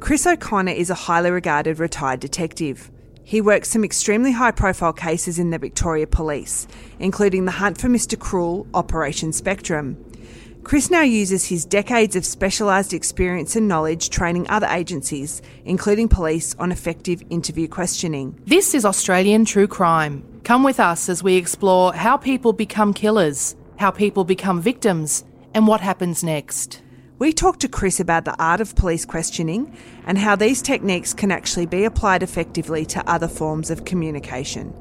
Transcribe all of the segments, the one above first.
Chris O'Connor is a highly regarded retired detective. He works some extremely high-profile cases in the Victoria Police, including the hunt for Mr. Cruel, Operation Spectrum. Chris now uses his decades of specialised experience and knowledge training other agencies, including police, on effective interview questioning. This is Australian True Crime. Come with us as we explore how people become killers, how people become victims, and what happens next. We talked to Chris about the art of police questioning and how these techniques can actually be applied effectively to other forms of communication.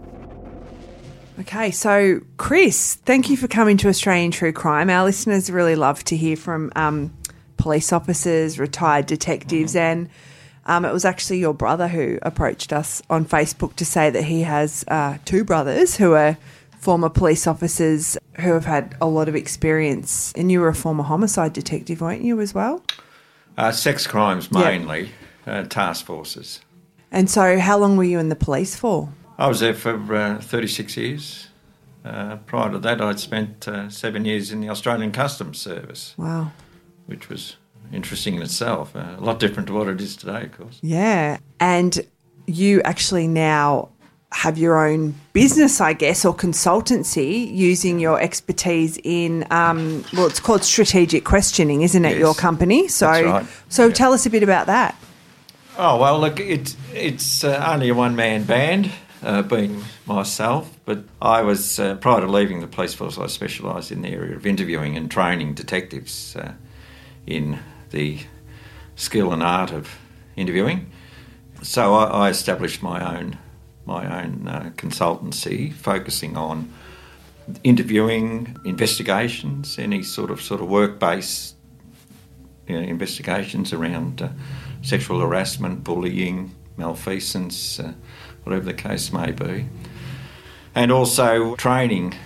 Okay, so Chris, thank you for coming to Australian True Crime. Our listeners really love to hear from police officers, retired detectives, and it was actually your brother who approached us on Facebook to say that he has two brothers who are former police officers who have had a lot of experience. And you were a former homicide detective, weren't you, as well? Sex crimes mainly, task forces. And so how long were you in the police for? I was there for 36 years. Prior to that, I'd spent 7 years in the Australian Customs Service. Wow. Which was interesting in itself. A lot different to what it is today, of course. Yeah. And you actually now have your own business, I guess, or consultancy using your expertise in, it's called strategic questioning, isn't it, your company? So, that's right. So tell us a bit about that. Oh, well, look, it's only a one-man band, being myself, but I was, prior to leaving the police force, I specialised in the area of interviewing and training detectives in the skill and art of interviewing. So I established my own consultancy focusing on interviewing, investigations, any sort of work-based investigations around sexual harassment, bullying, malfeasance, whatever the case may be. And also training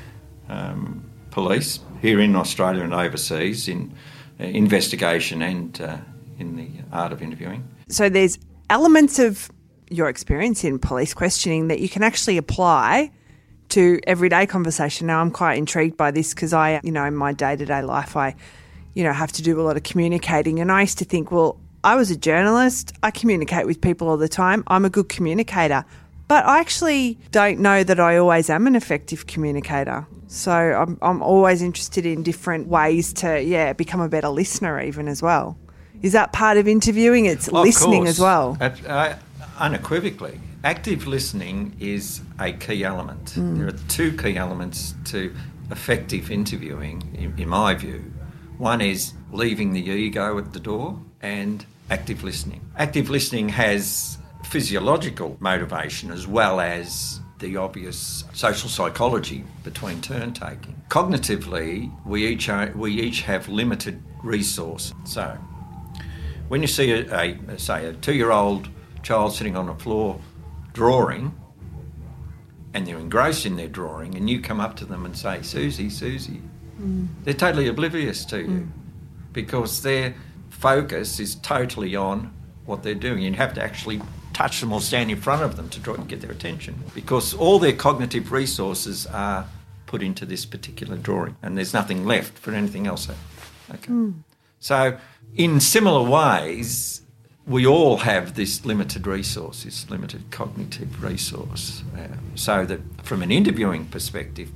police here in Australia and overseas in investigation and in the art of interviewing. So there's elements of your experience in police questioning that you can actually apply to everyday conversation. Now, I'm quite intrigued by this because in my day-to-day life, I have to do a lot of communicating. And I used to think, well, I was a journalist. I communicate with people all the time. I'm a good communicator. But I actually don't know that I always am an effective communicator. So I'm always interested in different ways to, become a better listener even as well. Is that part of interviewing? It's listening as well. Unequivocally. Active listening is a key element. There are two key elements to effective interviewing, in my view. One is leaving the ego at the door and active listening. Active listening has physiological motivation as well as the obvious social psychology between turn-taking. Cognitively, we each have limited resource. So when you see a 2-year-old child sitting on the floor drawing and they're engrossed in their drawing and you come up to them and say, Susie, they're totally oblivious to you because their focus is totally on what they're doing. You have to actually touch them or stand in front of them to try and get their attention because all their cognitive resources are put into this particular drawing and there's nothing left for anything else. Okay. So in similar ways, we all have this limited resource, this limited cognitive resource. So that from an interviewing perspective,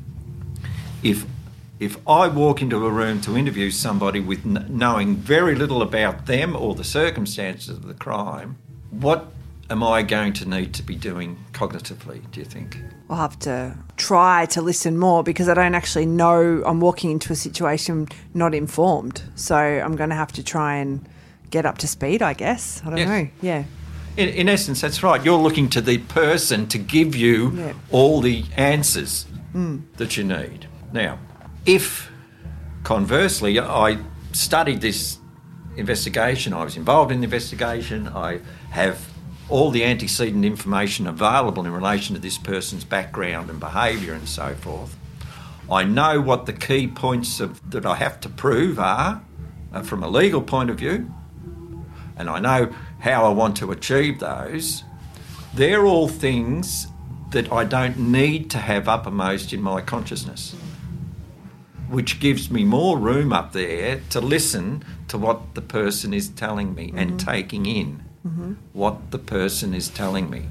if I walk into a room to interview somebody with knowing very little about them or the circumstances of the crime, what am I going to need to be doing cognitively, do you think? I'll have to try to listen more because I don't actually know. I'm walking into a situation not informed. So I'm going to have to try and get up to speed, I guess. I don't know. Yeah. In essence, that's right. You're looking to the person to give you all the answers that you need. Now, if conversely I studied this investigation, I was involved in the investigation, I have all the antecedent information available in relation to this person's background and behaviour and so forth, I know what the key points that I have to prove are from a legal point of view, and I know how I want to achieve those. They're all things that I don't need to have uppermost in my consciousness. which gives me more room up there to listen to what the person is telling me and taking in what the person is telling me.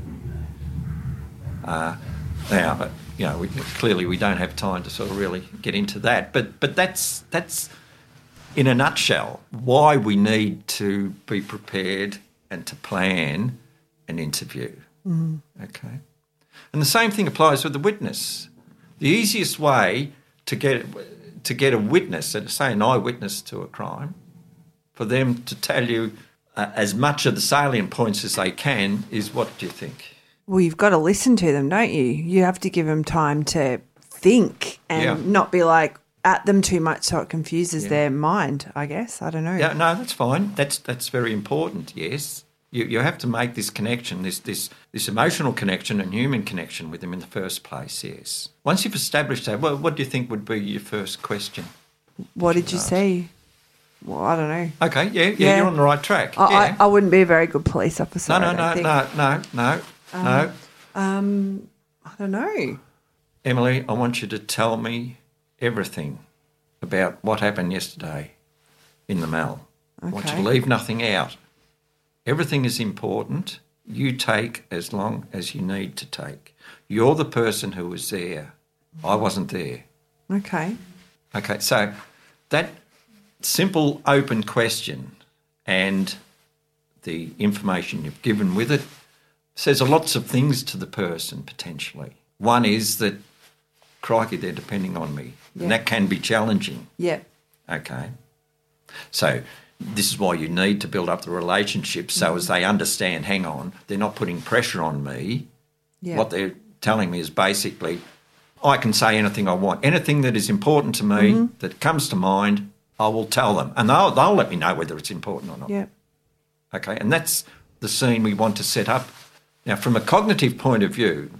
Now, clearly we don't have time to sort of really get into that, but that's in a nutshell why we need to be prepared and to plan an interview. Okay, and the same thing applies with the witness. The easiest way to get a witness, say an eyewitness to a crime, for them to tell you as much of the salient points as they can is, what do you think? Well, you've got to listen to them, don't you? You have to give them time to think and not be like at them too much so it confuses their mind, I guess. I don't know. Yeah, no, that's fine. That's very important, yes. You have to make this connection, this emotional connection and human connection with them in the first place, yes. Once you've established that, well, what do you think would be your first question? What did you see? Well, I don't know. Okay, yeah, you're on the right track. I wouldn't be a very good police officer. No. I don't know. Emily, I want you to tell me everything about what happened yesterday in the Mall. Okay. I want you to leave nothing out. Everything is important. You take as long as you need to take. You're the person who was there. I wasn't there. Okay. Okay, so that simple open question and the information you've given with it says lots of things to the person potentially. One is that, crikey, they're depending on me. Yeah. And that can be challenging. Yeah. Okay. So this is why you need to build up the relationship so as they understand, hang on, they're not putting pressure on me. Yeah. What they're telling me is basically, I can say anything I want. Anything that is important to me that comes to mind, I will tell them. And they'll let me know whether it's important or not. Yeah. Okay, and that's the scene we want to set up. Now, from a cognitive point of view,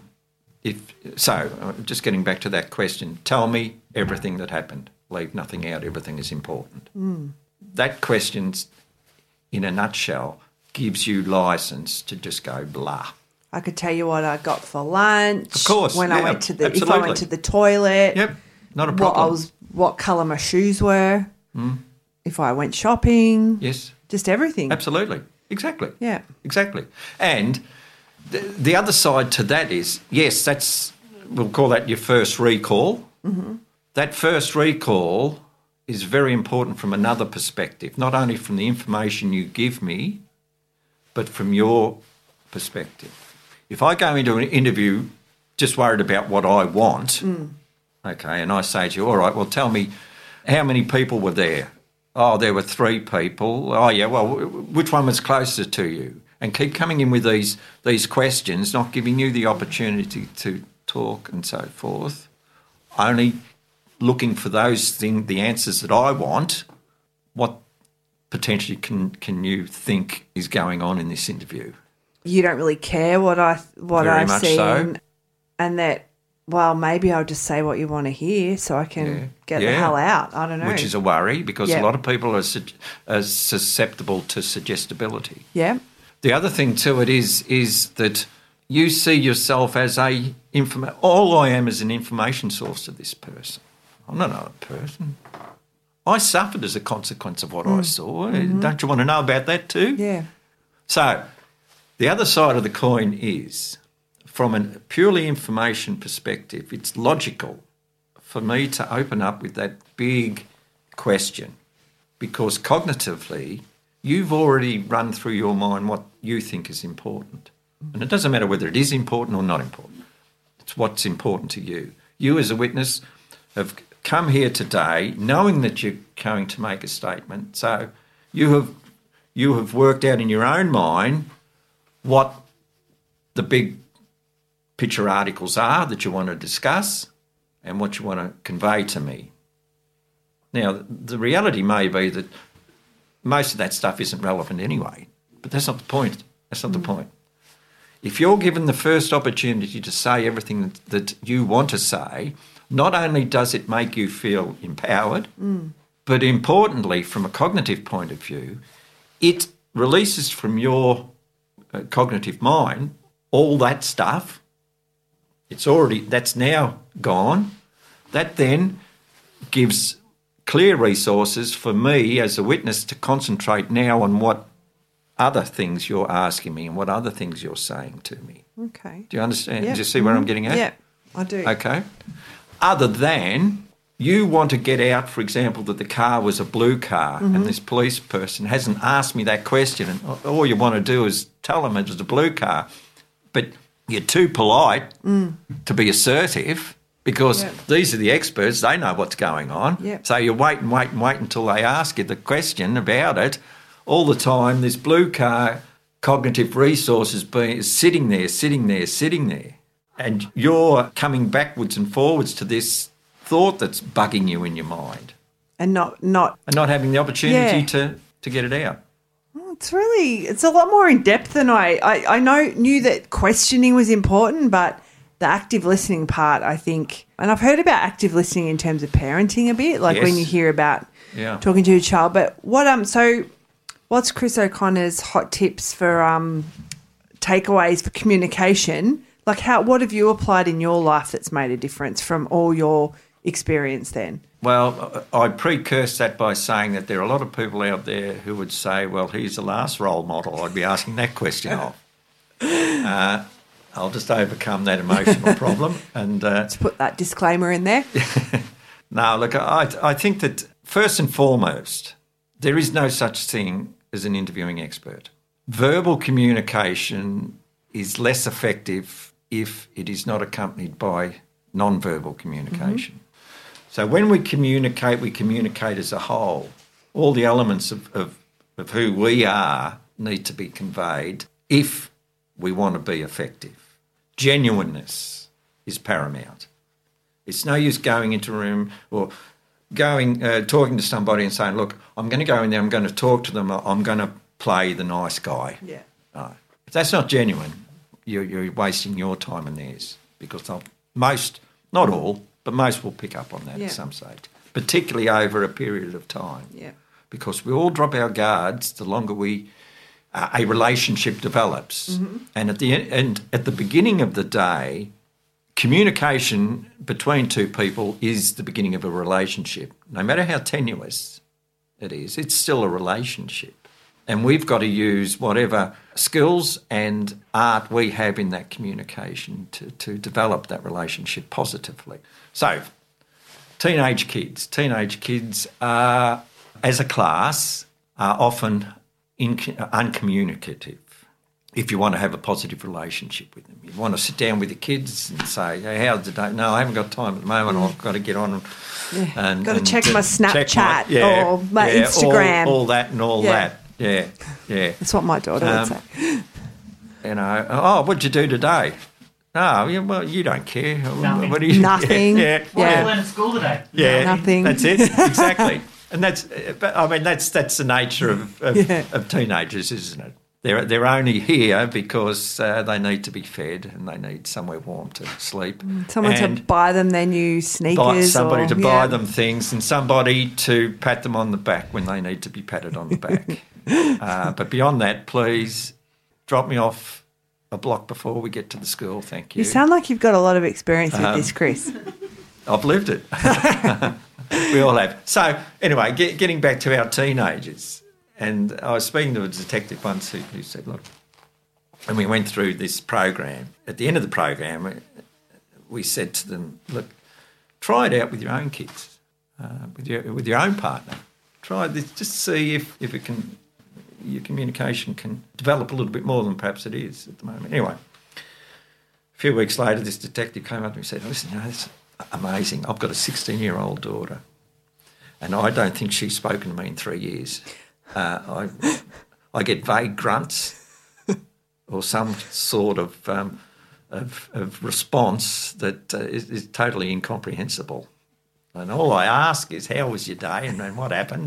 just getting back to that question, tell me everything that happened. Leave nothing out, everything is important. That question, in a nutshell, gives you licence to just go blah. I could tell you what I got for lunch. Of course, when I went to the absolutely. if I went to the toilet. Yep, not a problem. What colour my shoes were. If I went shopping. Yes. Just everything. Absolutely. Exactly. Yeah. Exactly. And the other side to that is, yes, we'll call that your first recall. That first recall is very important from another perspective, not only from the information you give me, but from your perspective. If I go into an interview just worried about what I want, okay, and I say to you, all right, well, tell me how many people were there? Oh, there were 3 people. Oh, yeah, well, which one was closer to you? And keep coming in with these questions, not giving you the opportunity to talk and so forth, only looking for the answers that I want. What potentially can you think is going on in this interview? You don't really care what I've seen, so. And that, well, maybe I'll just say what you want to hear so I can get the hell out. I don't know. Which is a worry because a lot of people are susceptible to suggestibility. Yeah. The other thing to it is that you see yourself as all I am is an information source to this person. I'm not another person. I suffered as a consequence of what I saw. Don't you want to know about that too? Yeah. So the other side of the coin is, from a purely information perspective, it's logical for me to open up with that big question because cognitively you've already run through your mind what you think is important. And it doesn't matter whether it is important or not important. It's what's important to you. You as a witness have come here today knowing that you're going to make a statement. So you have worked out in your own mind what the big picture articles are that you want to discuss and what you want to convey to me. Now, the reality may be that most of that stuff isn't relevant anyway, but that's not the point. That's not the point. If you're given the first opportunity to say everything that you want to say, not only does it make you feel empowered, but importantly, from a cognitive point of view, it releases from your cognitive mind all that stuff. That's now gone. That then gives clear resources for me as a witness to concentrate now on what other things you're asking me and what other things you're saying to me. Okay. Do you understand? Yep. Do you see where I'm getting at? Yeah, I do. Okay. Other than you want to get out, for example, that the car was a blue car and this police person hasn't asked me that question, and all you want to do is tell them it was a blue car, but you're too polite to be assertive because these are the experts, they know what's going on. Yep. So you wait until they ask you the question about it. All the time, this blue car cognitive resource is sitting there. And you're coming backwards and forwards to this thought that's bugging you in your mind. And not having the opportunity to get it out. it's a lot more in depth than I knew that questioning was important, but the active listening part, I think, and I've heard about active listening in terms of parenting a bit, like when you hear about talking to your child. But what's Chris O'Connor's hot tips for takeaways for communication? Like what have you applied in your life that's made a difference from all your experience then? Well, I precurse that by saying that there are a lot of people out there who would say, well, he's the last role model I'd be asking that question of. I'll just overcome that emotional problem. And let's put that disclaimer in there. No, look, I think that first and foremost, there is no such thing as an interviewing expert. Verbal communication is less effective if it is not accompanied by non-verbal communication. So when we communicate as a whole. All the elements of who we are need to be conveyed if we want to be effective. Genuineness is paramount. It's no use going into a room or talking to somebody and saying, look, I'm going to go in there, I'm going to talk to them, I'm going to play the nice guy. Yeah. No. If that's not genuine, you're wasting your time and theirs because most, not all, but most will pick up on that at some stage, particularly over a period of time. Yeah. Because we all drop our guards the longer a relationship develops. And at the beginning of the day, communication between two people is the beginning of a relationship. No matter how tenuous it is, it's still a relationship. And we've got to use whatever skills and art we have in that communication to develop that relationship positively. So, teenage kids are, as a class, are often uncommunicative. If you want to have a positive relationship with them, you want to sit down with the kids and say, hey, how's the day? No, I haven't got time at the moment. I've got to get on and got to check my Snapchat or my Instagram. All that and all that. Yeah. That's what my daughter would say. What'd you do today? Oh, well, you don't care. Nothing. What do you, Nothing. What did you learn at school today? Yeah, nothing. That's it, exactly. And that's the nature of teenagers, isn't it? They're only here because they need to be fed and they need somewhere warm to sleep. Someone to buy them their new sneakers. Somebody to buy them things and somebody to pat them on the back when they need to be patted on the back. But beyond that, please drop me off a block before we get to the school, thank you. You sound like you've got a lot of experience with this, Chris. I've lived it. We all have. So anyway, getting back to our teenagers, and I was speaking to a detective once who said, look, and we went through this program. At the end of the program, we said to them, look, try it out with your own kids, with your own partner. Try this, just see if your communication can develop a little bit more than perhaps it is at the moment. Anyway, a few weeks later, this detective came up to me and said, listen, it's amazing. I've got a 16-year-old daughter and I don't think she's spoken to me in 3 years. I get vague grunts or some sort of response that is totally incomprehensible. And all I ask is, how was your day and what happened?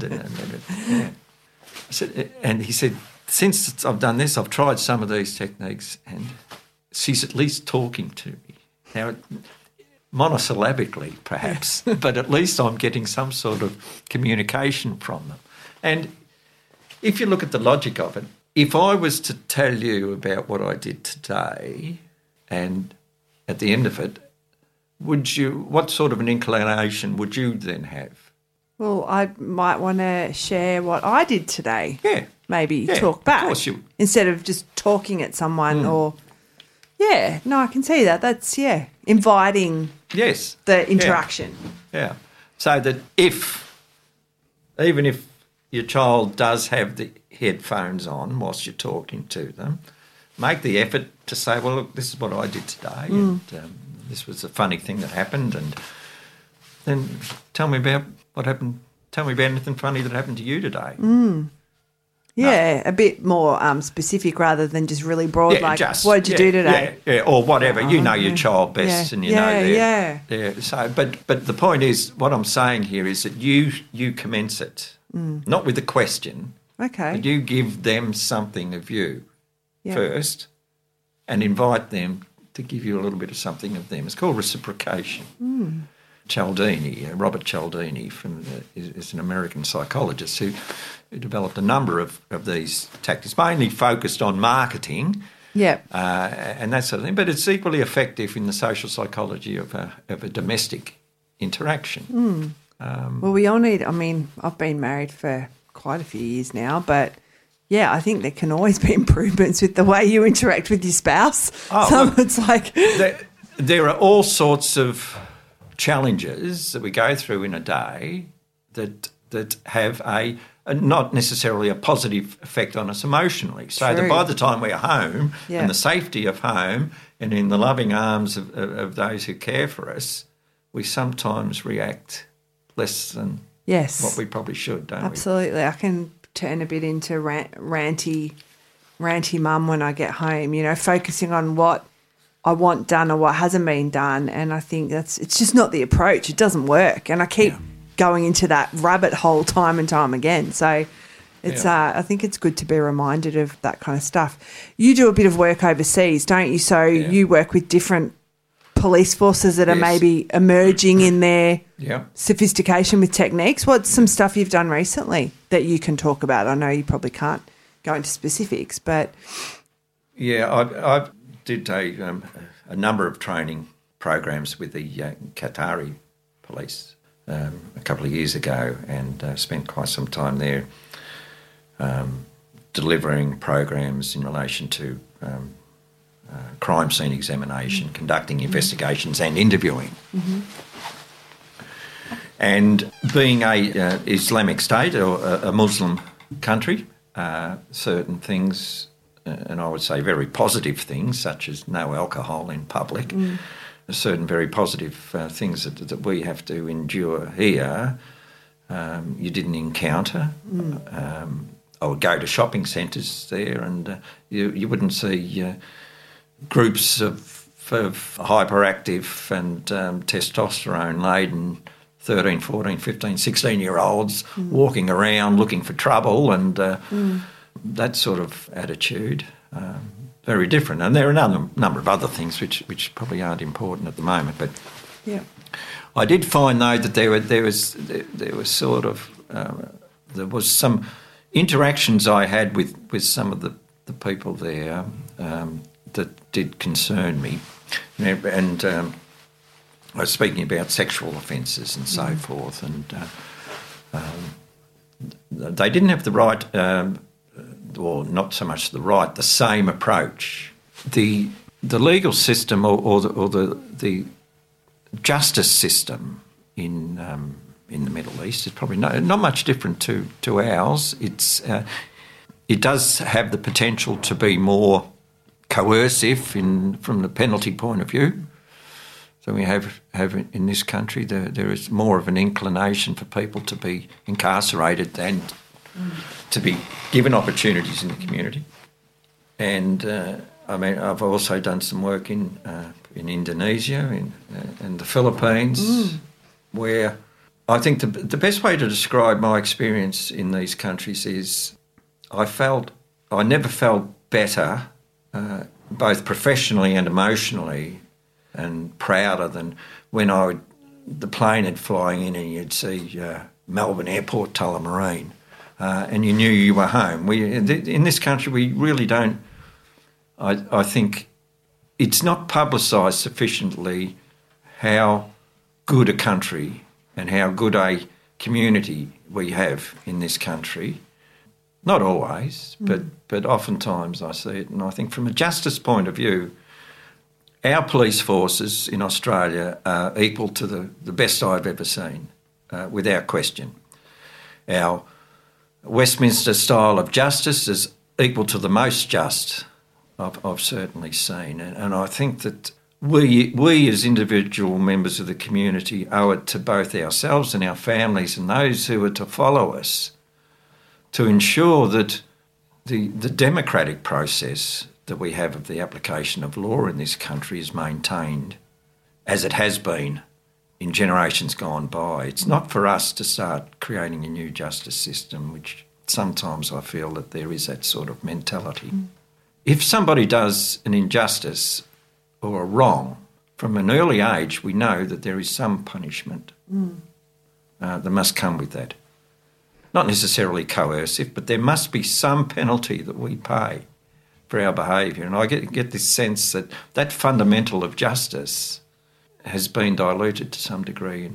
And he said, since I've done this, I've tried some of these techniques and she's at least talking to me. Now, monosyllabically perhaps, but at least I'm getting some sort of communication from them. And if you look at the logic of it, if I was to tell you about what I did today and at the end of it, what sort of an inclination would you then have? Well, I might want to share what I did today. Yeah. Maybe Yeah, talk back. Of course you. Instead of just talking at someone or... Yeah, no, I can see that. That's, inviting Yes. the interaction. Yeah. So that even if your child does have the headphones on whilst you're talking to them, make the effort to say, well, look, this is what I did today and this was a funny thing that happened, and then tell me about what happened. Tell me about anything funny that happened to you today. Yeah, a bit more specific rather than just really broad, what did you do today? Yeah, or whatever. You know your child best and you know their... Yeah. So, but the point is, what I'm saying here is that you commence it, not with a question, Okay. but you give them something of you first and invite them to give you a little bit of something of them. It's called reciprocation. Cialdini, Robert Cialdini, is an American psychologist who developed a number of these tactics, mainly focused on marketing and that sort of thing, but it's equally effective in the social psychology of a domestic interaction. Well, we all need, I've been married for quite a few years now, but I think there can always be improvements with the way you interact with your spouse. It's like... There are all sorts of challenges that we go through in a day that have a not necessarily a positive effect on us emotionally. So that by the time we're home, in the safety of home and in the loving arms of those who care for us, we sometimes react less than what we probably should, don't we? Absolutely. I can turn a bit into ranty mum when I get home, focusing on what I want done or what hasn't been done, and I think it's just not the approach. It doesn't work, and I keep going into that rabbit hole time and time again. So it's I think it's good to be reminded of that kind of stuff. You do a bit of work overseas, don't you? So you work with different police forces that are maybe emerging in their sophistication with techniques. What's some stuff you've done recently that you can talk about? I know you probably can't go into specifics, but... Yeah, I did a number of training programs with the Qatari police a couple of years ago, and spent quite some time there delivering programs in relation to crime scene examination, conducting investigations and interviewing. And being a Islamic state or a Muslim country, certain things... and I would say very positive things, such as no alcohol in public, certain very positive things that we have to endure here, you didn't encounter. I would go to shopping centres there and you wouldn't see groups of hyperactive and testosterone-laden 13, 14, 15, 16-year-olds walking around looking for trouble and... that sort of attitude, very different. And there are a number of other things which probably aren't important at the moment. But I did find though that there was some interactions I had with some of the people there that did concern me, and I was speaking about sexual offences and so forth, and they didn't have the right. Or not so much the same approach. The legal system or the justice system in the Middle East is probably not much different to ours. It does have the potential to be more coercive from the penalty point of view. So we have in this country there is more of an inclination for people to be incarcerated than to be given opportunities in the community. And I've also done some work in Indonesia, in the Philippines, where I think the best way to describe my experience in these countries is I never felt better, both professionally and emotionally, and prouder than when the plane had flying in and you'd see Melbourne Airport, Tullamarine. And you knew you were home. In this country, we really don't... I think it's not publicised sufficiently how good a country and how good a community we have in this country. Not always, but oftentimes I see it. And I think from a justice point of view, our police forces in Australia are equal to the best I've ever seen, without question. Our Westminster style of justice is equal to the most just I've certainly seen. And I think that we as individual members of the community owe it to both ourselves and our families and those who are to follow us to ensure that the democratic process that we have of the application of law in this country is maintained as it has been in generations gone by. It's not for us to start creating a new justice system, which sometimes I feel that there is that sort of mentality. If somebody does an injustice or a wrong, from an early age we know that there is some punishment that must come with that. Not necessarily coercive, but there must be some penalty that we pay for our behaviour. And I get this sense that that fundamental of justice has been diluted to some degree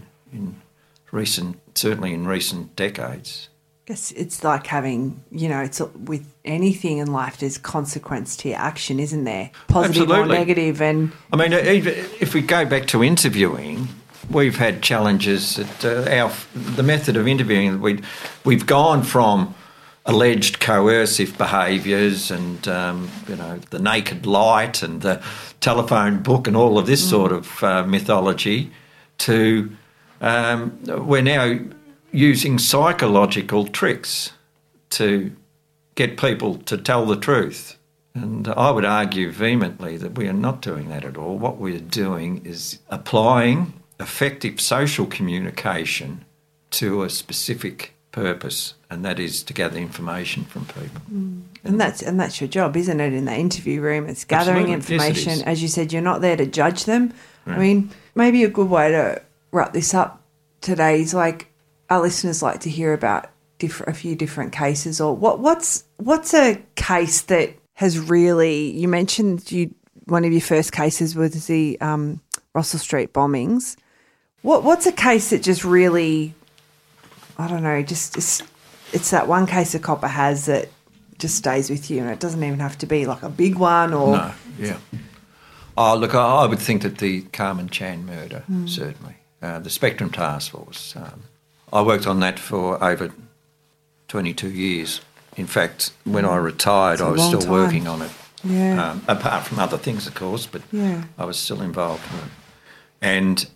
certainly in recent decades. I guess it's like having, it's with anything in life, there's consequence to your action, isn't there? Positive Absolutely. or negative. And I mean, even if we go back to interviewing, we've had challenges at the method of interviewing. We've gone from alleged coercive behaviours and the naked light and the telephone book and all of this sort of mythology to we're now using psychological tricks to get people to tell the truth. And I would argue vehemently that we are not doing that at all. What we're doing is applying effective social communication to a specific purpose, and that is to gather information from people. And that's your job, isn't it, in the interview room? It's gathering information. Yes, it is. As you said, you're not there to judge them. Right. I mean, maybe a good way to wrap this up today is our listeners like to hear about a few different cases, or what's a case that has really, you mentioned one of your first cases was the Russell Street bombings. What's a case that just really, I don't know, it's that one case a copper has that just stays with you, and it doesn't even have to be like a big one or... No, yeah. Oh, look, I would think that the Carmen Chan murder, certainly. The Spectrum Task Force, I worked on that for over 22 years. In fact, when I retired, I was still working on it. Yeah. Apart from other things, of course, but Yeah. I was still involved in it. And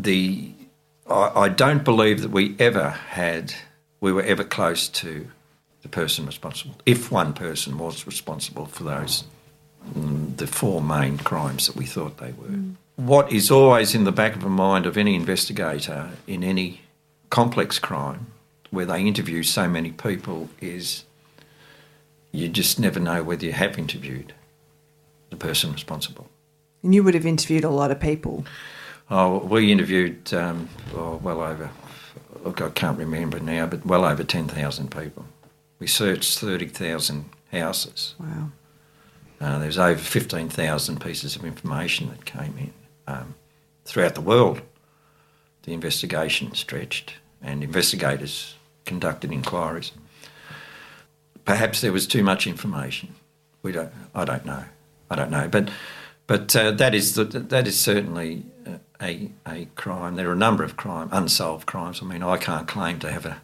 I don't believe that we were ever close to the person responsible, if one person was responsible for those, the four main crimes that we thought they were. What is always in the back of the mind of any investigator in any complex crime where they interview so many people is you just never know whether you have interviewed the person responsible. And you would have interviewed a lot of people. Oh, we interviewed well over, look, I can't remember now, but well over 10,000 people. We searched 30,000 houses. Wow. There's over 15,000 pieces of information that came in. Throughout the world, the investigation stretched and investigators conducted inquiries. Perhaps there was too much information. I don't know. But that is certainly a crime. There are a number of unsolved crimes. I mean, I can't claim to have a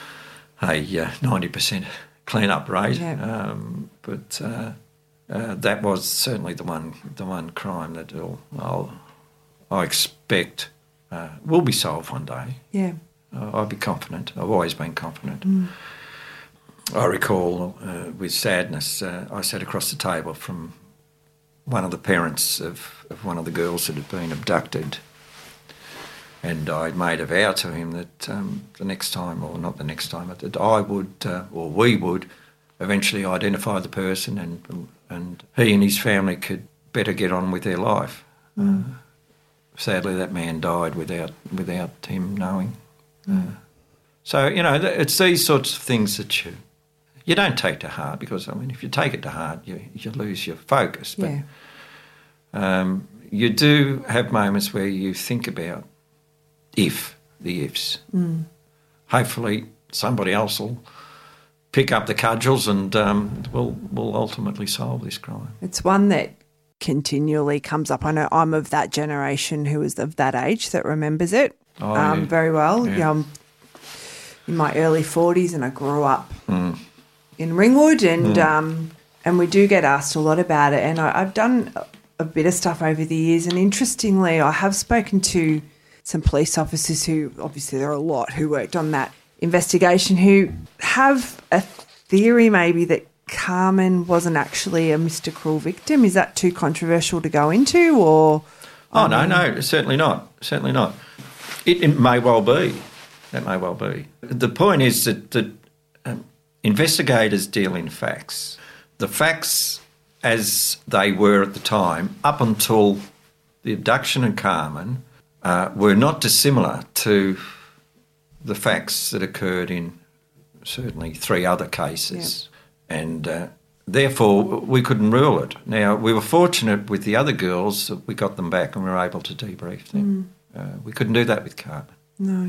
90% clean-up rate, Yeah. but that was certainly the one crime that I expect will be solved one day. Yeah. I'd be confident. I've always been confident. I recall with sadness, I sat across the table from one of the parents of one of the girls that had been abducted, and I made a vow to him that the next time, or not the next time, but that I would, or we would, eventually identify the person and he and his family could better get on with their life. Sadly, that man died without him knowing. So, it's these sorts of things that you don't take to heart, because, I mean, if you take it to heart, you lose your focus. But you do have moments where you think about the ifs. hopefully somebody else will pick up the cudgels and we'll ultimately solve this crime. It's one that continually comes up. I know I'm of that generation who is of that age that remembers it very well. Yeah. I'm in my early 40s and I grew up in Ringwood and we do get asked a lot about it. And I've done a bit of stuff over the years, and interestingly I have spoken to some police officers who, obviously there are a lot who worked on that investigation, who have a theory maybe that Carmen wasn't actually a Mr. Cruel victim. Is that too controversial to go into, or? Oh, no, certainly not. Certainly not. It may well be. That may well be. The point is that investigators deal in facts. The facts as they were at the time, up until the abduction of Carmen, were not dissimilar to the facts that occurred in certainly 3 other cases. Yep. And therefore we couldn't rule it. Now, we were fortunate with the other girls that we got them back and we were able to debrief them. We couldn't do that with Carmen. No.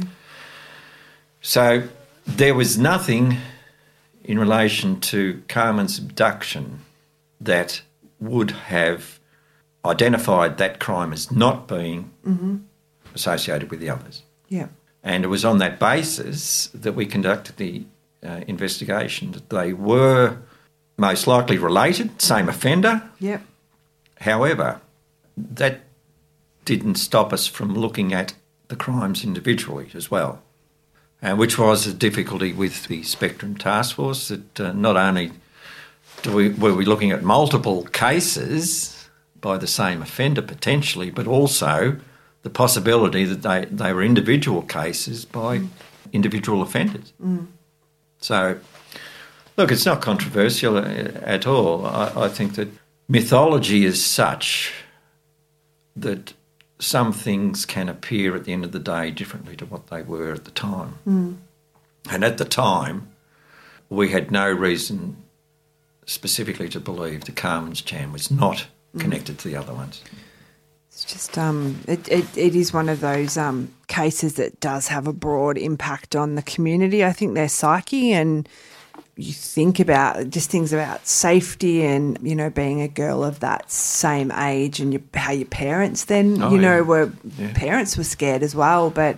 So there was nothing in relation to Carmen's abduction that would have identified that crime as not being associated with the others. Yeah. And it was on that basis that we conducted the investigation, that they were most likely related, same offender. Yep. However, that didn't stop us from looking at the crimes individually as well, which was a difficulty with the Spectrum Task Force, that not only were we looking at multiple cases by the same offender potentially, but also the possibility that they were individual cases by individual offenders. So, look, it's not controversial at all. I think that mythology is such that some things can appear at the end of the day differently to what they were at the time. And at the time, we had no reason specifically to believe that Carmen's Chan was not connected to the other ones. It's just it is one of those cases that does have a broad impact on the community. I think their psyche, and you think about just things about safety and, you know, being a girl of that same age, and how your parents then, parents were scared as well. But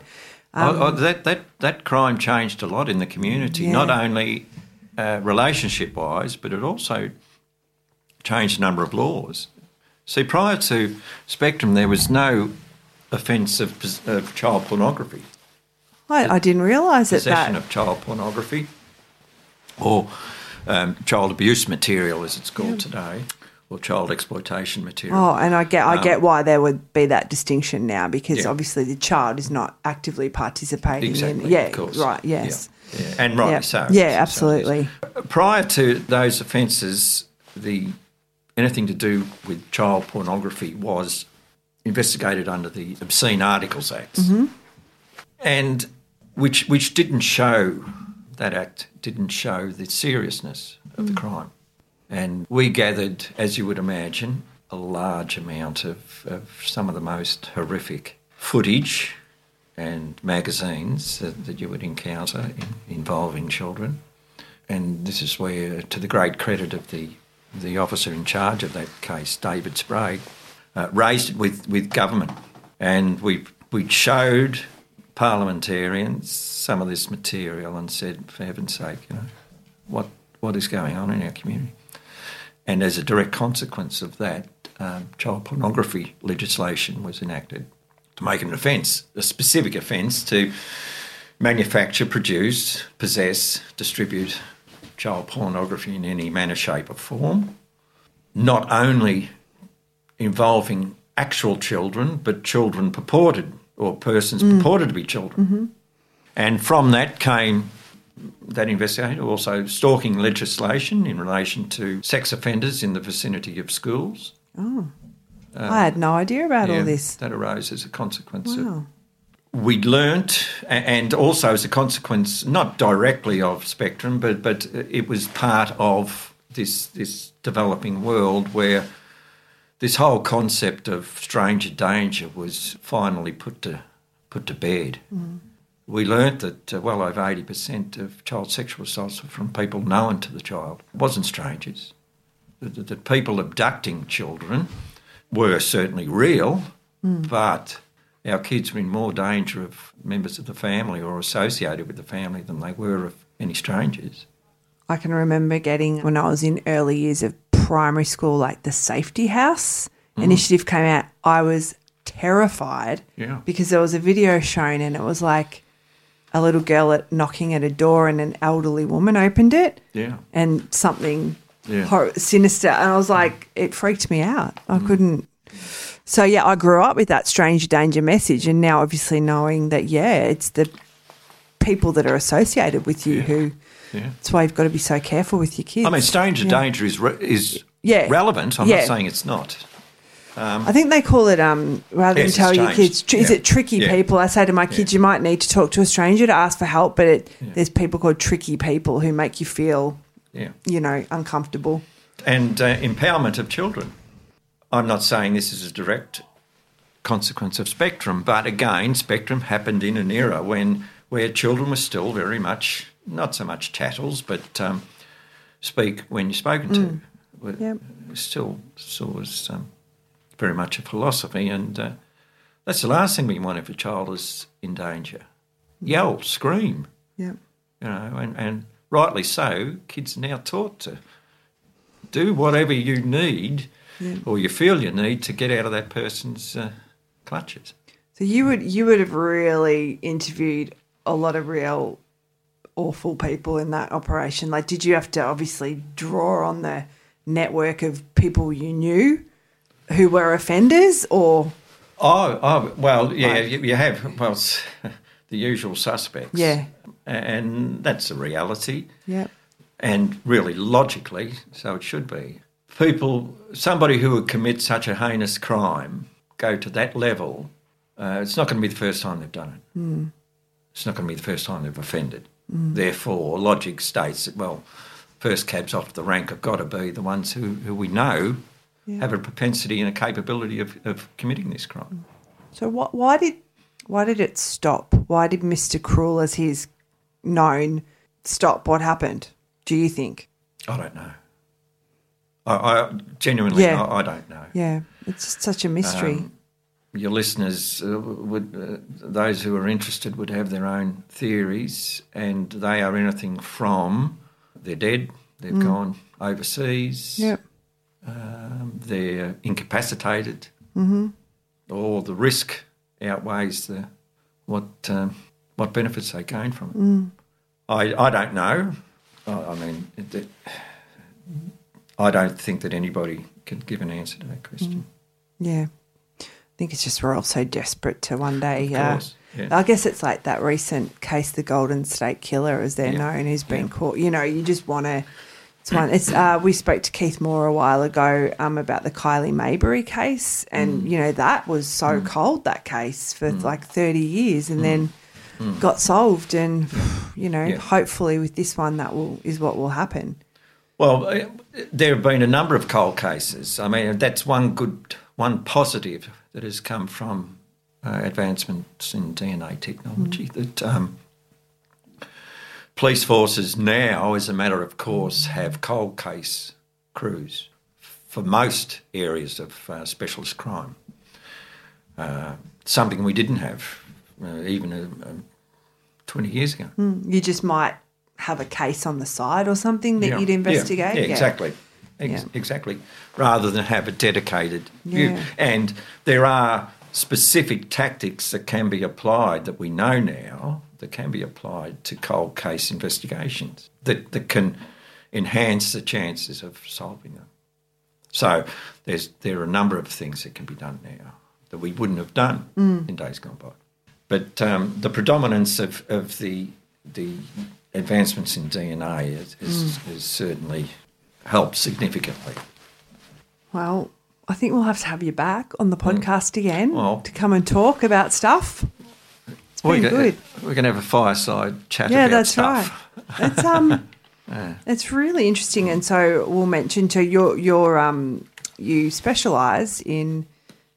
that crime changed a lot in the community, not only relationship-wise, but it also changed a number of laws. See, prior to Spectrum, there was no offence of child pornography. I didn't realise that. Possession of child pornography or child abuse material, as it's called today, or child exploitation material. Oh, and I get why there would be that distinction now, because obviously the child is not actively participating exactly, in. Yeah, of course. Right. Yes. Yeah. And rightly so. Yeah, absolutely. So, prior to those offences, anything to do with child pornography was investigated under the Obscene Articles Act, and which didn't show, that act didn't show the seriousness of the crime. And we gathered, as you would imagine, a large amount of some of the most horrific footage and magazines that you would encounter involving children. And this is where, to the great credit of the officer in charge of that case, David Sprague, raised it with government. And we showed parliamentarians some of this material and said, for heaven's sake, you know, what is going on in our community? And as a direct consequence of that, child pornography legislation was enacted to make an offence, a specific offence, to manufacture, produce, possess, distribute child pornography in any manner, shape or form, not only involving actual children, but children purported, or persons purported to be children. And from that came that investigation, also stalking legislation in relation to sex offenders in the vicinity of schools. Oh, I had no idea about all this. That arose as a consequence of... We'd learnt, and also as a consequence, not directly of Spectrum, but it was part of this developing world where this whole concept of stranger danger was finally put to bed. We learnt that well over 80% of child sexual assaults were from people known to the child. It wasn't strangers. That people abducting children were certainly real, but our kids were in more danger of members of the family or associated with the family than they were of any strangers. I can remember getting, when I was in early years of primary school, like the Safety House initiative came out. I was terrified because there was a video shown and it was like a little girl knocking at a door and an elderly woman opened it and something sinister. And I was like, it freaked me out. I couldn't. So, I grew up with that stranger danger message, and now obviously knowing that, it's the people that are associated with you who that's why you've got to be so careful with your kids. I mean, stranger danger is relevant. I'm not saying it's not. I think they call it, rather than tell your kids, is it tricky people? I say to my kids, you might need to talk to a stranger to ask for help, but there's people called tricky people who make you feel, uncomfortable. And empowerment of children. I'm not saying this is a direct consequence of Spectrum, but again, Spectrum happened in an era where children were still very much, not so much chattels, but speak when you're spoken to. Still was very much a philosophy, and that's the last thing we want if a child is in danger. Yell, scream. And rightly so, kids are now taught to do whatever you need or you feel you need to get out of that person's clutches. So you would have really interviewed a lot of real awful people in that operation. Like, did you have to obviously draw on the network of people you knew who were offenders, or? You have the usual suspects. And that's a reality. And really logically, so it should be. Somebody who would commit such a heinous crime, go to that level, it's not going to be the first time they've done it. It's not going to be the first time they've offended. Therefore, logic states that, first cabs off the rank have got to be the ones who we know have a propensity and a capability of committing this crime. So why did it stop? Why did Mr. Cruel, as he's known, stop? What happened, do you think? I don't know. I genuinely, I don't know. Yeah, it's just such a mystery. Your listeners, those who are interested, would have their own theories, and they are anything from they're dead, they've gone overseas, they're incapacitated, or the risk outweighs what benefits they gain from it. I don't know. I don't think that anybody can give an answer to that question. I think it's just we're all so desperate to one day. Of course, I guess it's like that recent case, the Golden State Killer, as they're known, who's been caught. You just want to. We spoke to Keith Moore a while ago about the Kylie Maybury case, and that was so cold, that case, for like 30 years, and then got solved, and hopefully with this one is what will happen. Well, there have been a number of cold cases. I mean, that's one positive that has come from advancements in DNA technology, that police forces now, as a matter of course, have cold case crews for most areas of specialist crime, something we didn't have even 20 years ago. You just might have a case on the side or something that you'd investigate? Yeah, exactly. Exactly. Rather than have a dedicated view. And there are specific tactics that can be applied, that we know now, that can be applied to cold case investigations that can enhance the chances of solving them. So there are a number of things that can be done now that we wouldn't have done in days gone by. But the predominance of the advancements in DNA has certainly helped significantly. Well, I think we'll have to have you back on the podcast again to come and talk about stuff. It's been good. We're going to have a fireside chat about stuff. Yeah, that's right. It's really interesting, and so we'll mention to you specialise in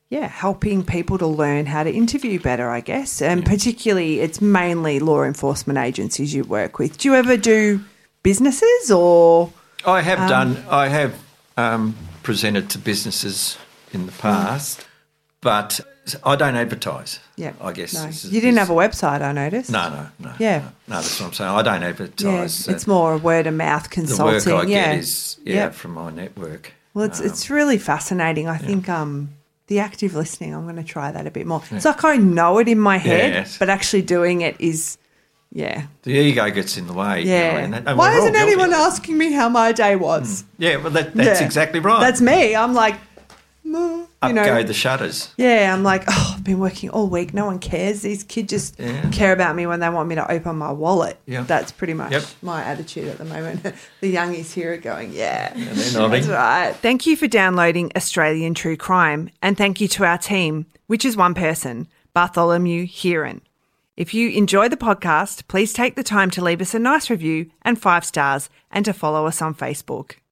helping people to learn how to interview better, I guess. And particularly it's mainly law enforcement agencies you work with. Do you ever do businesses or? I have presented to businesses in the past, but I don't advertise. Yeah, I guess. No. You didn't have a website, I noticed. No. Yeah. No, that's what I'm saying. I don't advertise. Yeah, it's more word of mouth consulting. The work I get is from my network. Well, it's really fascinating. I think the active listening, I'm going to try that a bit more. It's like I know it in my head, but actually doing it is, The ego gets in the way. Yeah. You know, and why isn't anyone asking me how my day was? Yeah, well, that's exactly right. That's me. I'm like, Up go the shutters. Yeah, I'm like, I've been working all week. No one cares. These kids just care about me when they want me to open my wallet. Yeah. That's pretty much my attitude at the moment. The youngies here are going, And they're nodding. that's right. Thank you for downloading Australian True Crime, and thank you to our team, which is one person, Bartholomew Heron. If you enjoy the podcast, please take the time to leave us a nice review and 5 stars and to follow us on Facebook.